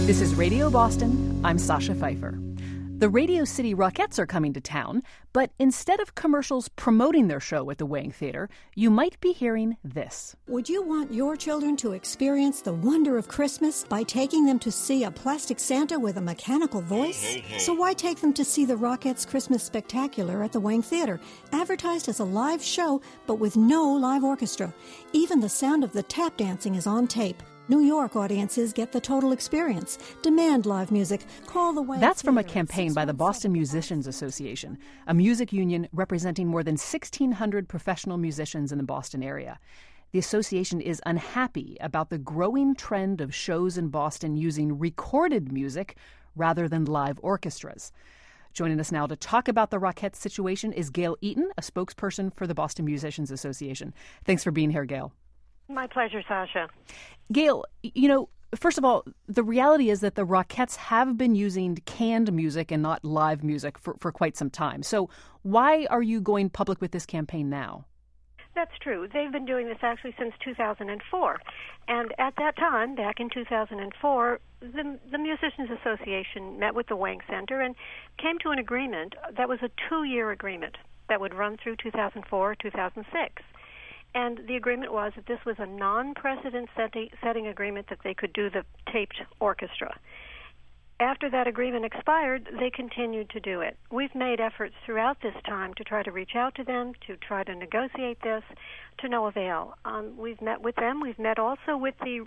This is Radio Boston. I'm Sasha Pfeiffer. The Radio City Rockettes are coming to town, but instead of commercials promoting their show at the Wang Theater, you might be hearing this. Would you want your children to experience the wonder of Christmas by taking them to see a plastic Santa with a mechanical voice? So why take them to see the Rockettes Christmas Spectacular at the Wang Theater, advertised as a live show but with no live orchestra? Even the sound of the tap dancing is on tape. New York audiences get the total experience. Demand live music. Call the Wang That's from a Theater campaign by the Boston Musicians Association, a music union representing more than 1,600 professional musicians in the Boston area. The association is unhappy about the growing trend of shows in Boston using recorded music rather than live orchestras. Joining us now to talk about the Rockettes situation is Gail Eaton, a spokesperson for the Boston Musicians Association. Thanks for being here, Gail. My pleasure, Sasha. Gail, first of all, the reality is that the Rockettes have been using canned music and not live music for quite some time. So why are you going public with this campaign now? That's true. They've been doing this actually since 2004. And at that time, back in 2004, the Musicians Association met with the Wang Center and came to an agreement that was a 2-year agreement that would run through 2004, 2006. And the agreement was that this was a non-precedent-setting agreement that they could do the taped orchestra. After that agreement expired, they continued to do it. We've made efforts throughout this time to try to reach out to them, to try to negotiate this, to no avail. We've met with them. We've met also with the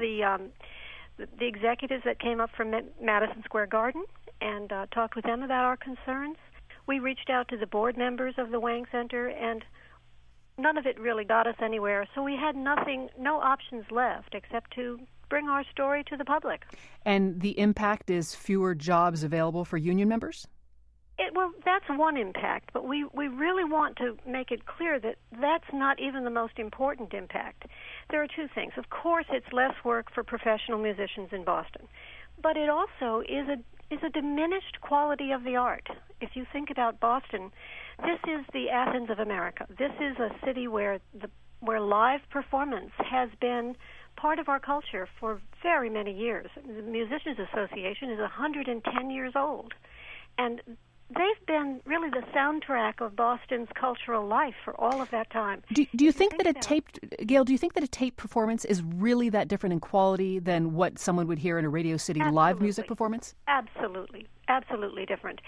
executives that came up from Madison Square Garden and talked with them about our concerns. We reached out to the board members of the Wang Center, and none of it really got us anywhere, so we had no options left except to bring our story to the public. And the impact is fewer jobs available for union members? Well, that's one impact, but we really want to make it clear that that's not even the most important impact. There are two things. Of course, it's less work for professional musicians in Boston, but it also is a diminished quality of the art. If you think about Boston, this is the Athens of America. This is a city where live performance has been part of our culture for very many years. The Musicians Association is 110 years old, and they've been really the soundtrack of Boston's cultural life for all of that time. Do you think that Gail, do you think that a taped performance is really that different in quality than what someone would hear in a Radio City live music performance? Absolutely. Absolutely different.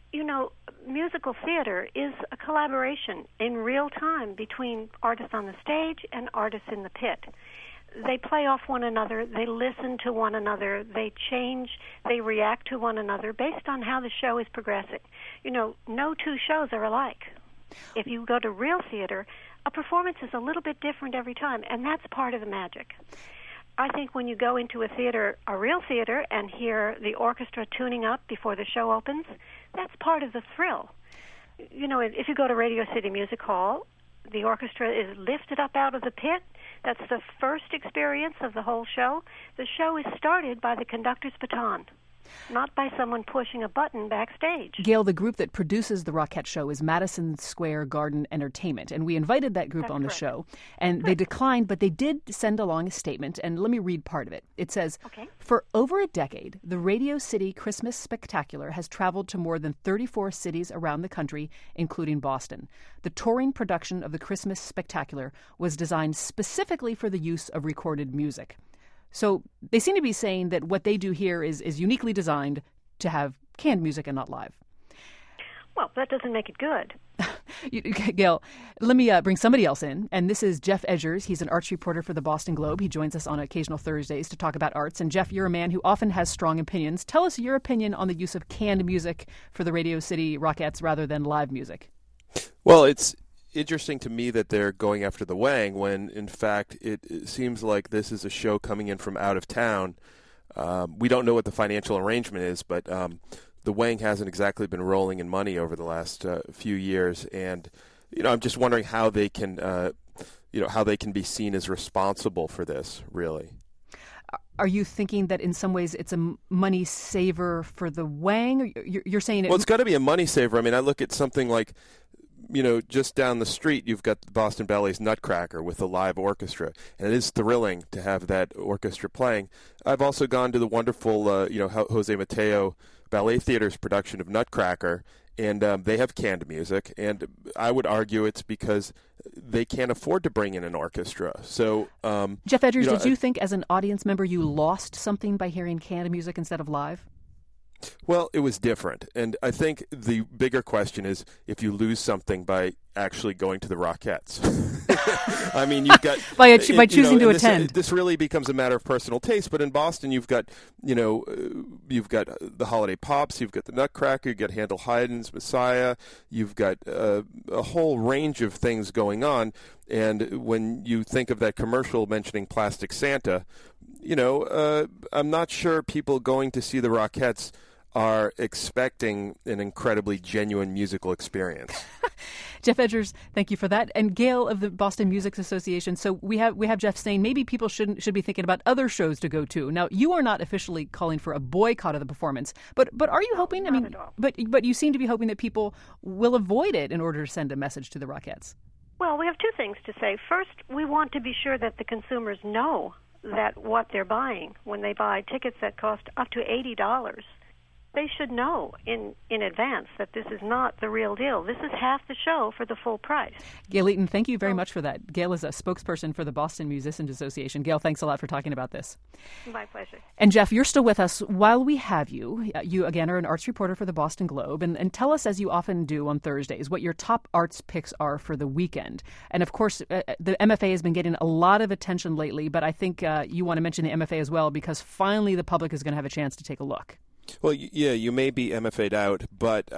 Musical theater is a collaboration in real time between artists on the stage and artists in the pit. They play off one another, they listen to one another, they change, they react to one another based on how the show is progressing. No two shows are alike. If you go to real theater, a performance is a little bit different every time, and that's part of the magic. I think when you go into a real theater, and hear the orchestra tuning up before the show opens, that's part of the thrill. If you go to Radio City Music Hall, the orchestra is lifted up out of the pit. That's the first experience of the whole show. The show is started by the conductor's baton, not by someone pushing a button backstage. Gail, the group that produces the Rockette show is Madison Square Garden Entertainment, and we invited that group on the show, and they declined, but they did send along a statement, and let me read part of it. It says, For over a decade, the Radio City Christmas Spectacular has traveled to more than 34 cities around the country, including Boston. The touring production of the Christmas Spectacular was designed specifically for the use of recorded music. So they seem to be saying that what they do here is uniquely designed to have canned music and not live. Well, that doesn't make it good. Gail, let me bring somebody else in, and this is Jeff Edgers. He's an arts reporter for the Boston Globe. He joins us on occasional Thursdays to talk about arts. And Jeff, you're a man who often has strong opinions. Tell us your opinion on the use of canned music for the Radio City Rockettes rather than live music. Well, it's interesting to me that they're going after the Wang when, in fact, it seems like this is a show coming in from out of town. We don't know what the financial arrangement is, but the Wang hasn't exactly been rolling in money over the last few years, and I'm just wondering how they can, how they can be seen as responsible for this, really. Are you thinking that in some ways it's a money saver for the Wang? You're saying it... Well, it's got to be a money saver. I mean, I look at something like just down the street, you've got the Boston Ballet's Nutcracker with a live orchestra, and it is thrilling to have that orchestra playing. I've also gone to the wonderful, Jose Mateo Ballet Theater's production of Nutcracker, and they have canned music, and I would argue it's because they can't afford to bring in an orchestra. So, Jeff Edgers, did you think as an audience member you lost something by hearing canned music instead of live? Well, it was different, and I think the bigger question is if you lose something by actually going to the Rockettes. I mean, you've got by choosing to attend. This really becomes a matter of personal taste. But in Boston, you've got the Holiday Pops, you've got the Nutcracker, you've got Handel Haydn's Messiah, you've got a whole range of things going on. And when you think of that commercial mentioning Plastic Santa, I'm not sure people going to see the Rockettes are expecting an incredibly genuine musical experience. Jeff Edgers, thank you for that. And Gail of the Boston Music Association. So we have Jeff saying maybe people should be thinking about other shows to go to. Now, you are not officially calling for a boycott of the performance, but are you hoping? Not at all. But you seem to be hoping that people will avoid it in order to send a message to the Rockettes. Well, we have two things to say. First, we want to be sure that the consumers know that what they're buying when they buy tickets that cost up to $80. They should know in advance that this is not the real deal. This is half the show for the full price. Gail Eaton, thank you very much for that. Gail is a spokesperson for the Boston Musicians Association. Gail, thanks a lot for talking about this. My pleasure. And Jeff, you're still with us while we have you. You, again, are an arts reporter for the Boston Globe. And tell us, as you often do on Thursdays, what your top arts picks are for the weekend. And, of course, the MFA has been getting a lot of attention lately, but I think you want to mention the MFA as well because finally the public is going to have a chance to take a look. Well, yeah, you may be MFA'd out, but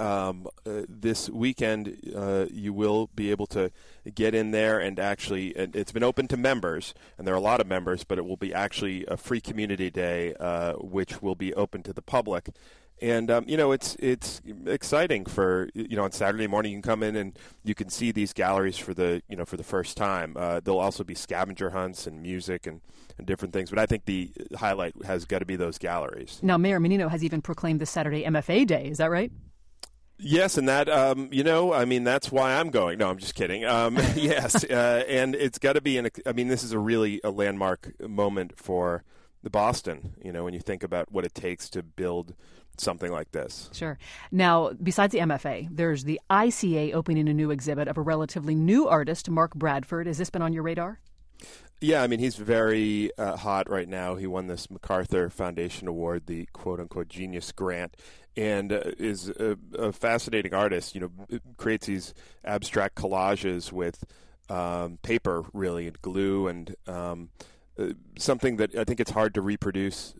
this weekend you will be able to get in there and actually, it's been open to members, and there are a lot of members, but it will be actually a free community day, which will be open to the public. And, it's exciting for, on Saturday morning you can come in and you can see these galleries for the first time. There'll also be scavenger hunts and music and different things. But I think the highlight has got to be those galleries. Now, Mayor Menino has even proclaimed this Saturday MFA Day. Is that right? Yes, and that, that's why I'm going. No, I'm just kidding. Yes, and it's got to be, this is a landmark moment for the Boston, when you think about what it takes to build something like this. Sure. Now, besides the MFA, there's the ICA opening a new exhibit of a relatively new artist, Mark Bradford. Has this been on your radar? Yeah, he's very hot right now. He won this MacArthur Foundation Award, the quote-unquote Genius Grant, and is a fascinating artist. Creates these abstract collages with paper, really, and glue, and something that I think it's hard to reproduce,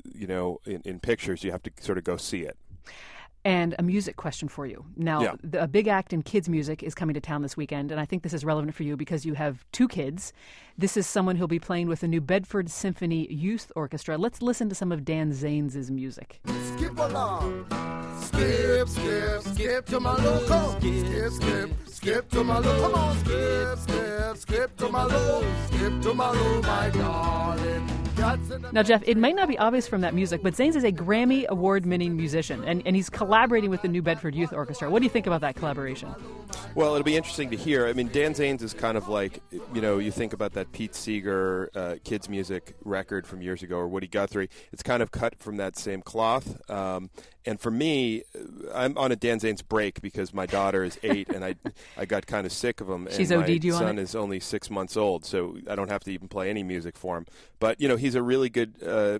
in pictures. You have to sort of go see it. And a music question for you. Now, a big act in kids' music is coming to town this weekend, and I think this is relevant for you because you have two kids. This is someone who'll be playing with the New Bedford Symphony Youth Orchestra. Let's listen to some of Dan Zanes' music. Skip along. Skip, skip, skip to my local. Skip, skip, skip to my low. Come on, skip, skip, skip to my low. Skip to my low, my darling. Now, Jeff, it might not be obvious from that music, but Zanes is a Grammy Award-winning musician, and he's collaborating with the New Bedford Youth Orchestra. What do you think about that collaboration? Well, it'll be interesting to hear. Dan Zanes is kind of like, you think about that Pete Seeger kids' music record from years ago, or Woody Guthrie. It's kind of cut from that same cloth. And for me, I'm on a Dan Zanes break because my daughter is 8, and I got kind of sick of him. She's and OD'd you on it? My son is only 6 months old, so I don't have to even play any music for him. But, he's a really good,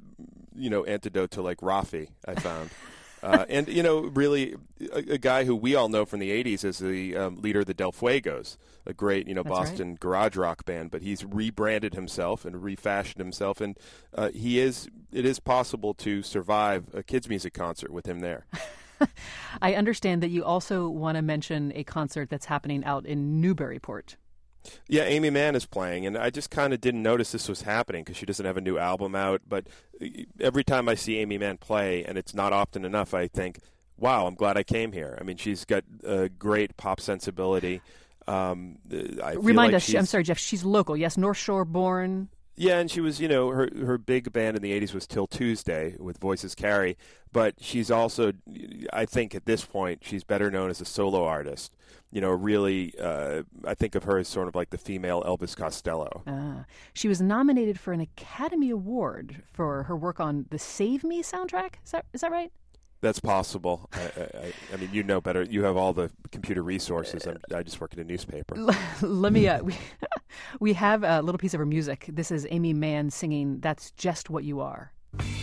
antidote to, like, Rafi, I found. And, really a guy who we all know from the 80s as the leader of the Del Fuegos, a great, Boston garage rock band. But he's rebranded himself and refashioned himself. And it is possible to survive a kids' music concert with him there. I understand that you also want to mention a concert that's happening out in Newburyport. Yeah, Amy Mann is playing, and I just kind of didn't notice this was happening because she doesn't have a new album out. But every time I see Amy Mann play, and it's not often enough, I think, wow, I'm glad I came here. She's got a great pop sensibility. Remind us, I'm sorry, Jeff, she's local, yes, North Shore born? Yeah, and she was, her big band in the 80s was Till Tuesday with Voices Carry, but she's also, I think at this point, she's better known as a solo artist. Really, I think of her as sort of like the female Elvis Costello. She was nominated for an Academy Award for her work on the Save Me soundtrack. Is that right? That's possible. I mean, you know better. You have all the computer resources. I just work in a newspaper. Let me. We have a little piece of her music. This is Amy Mann singing "That's Just What You Are."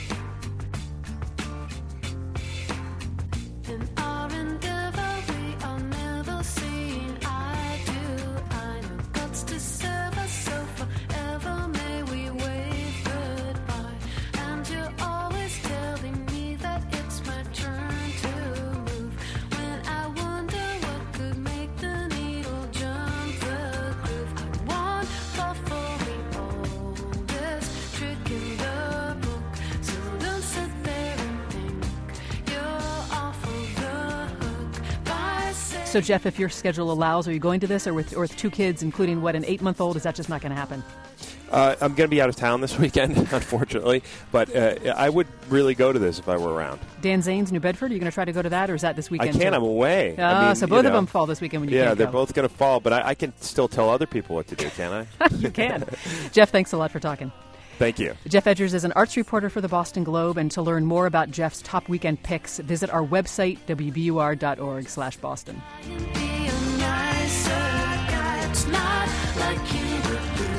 So, Jeff, if your schedule allows, are you going to this, or with 2 kids, including, an 8-month-old? Is that just not going to happen? I'm going to be out of town this weekend, unfortunately, but I would really go to this if I were around. Dan Zane's, New Bedford, are you going to try to go to that, or is that this weekend? I can't. I'm away. So both of them fall this weekend when you can't go. Yeah, they're both going to fall, but I can still tell other people what to do, can't I? You can. Jeff, thanks a lot for talking. Thank you. Jeff Edgers is an arts reporter for the Boston Globe, and to learn more about Jeff's top weekend picks, visit our website, wbur.org/Boston.